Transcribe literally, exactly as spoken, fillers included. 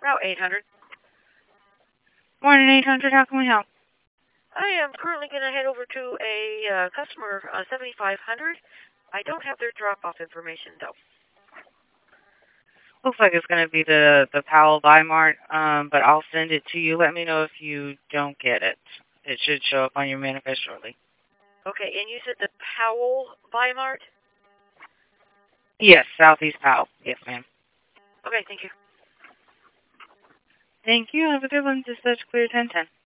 Route eight hundred. Morning, eight hundred. How can we help? I am currently going to head over to a uh, customer, uh, seventy-five hundred. I don't have their drop-off information, though. Looks like it's going to be the, the Powell Weimart, um, but I'll send it to you. Let me know if you don't get it. It should show up on your manifest shortly. Okay, and you said the Powell Weimart? Yes, Southeast Powell. Yes, ma'am. Okay, thank you. Thank you. Have a good one. Dispatch clear ten ten.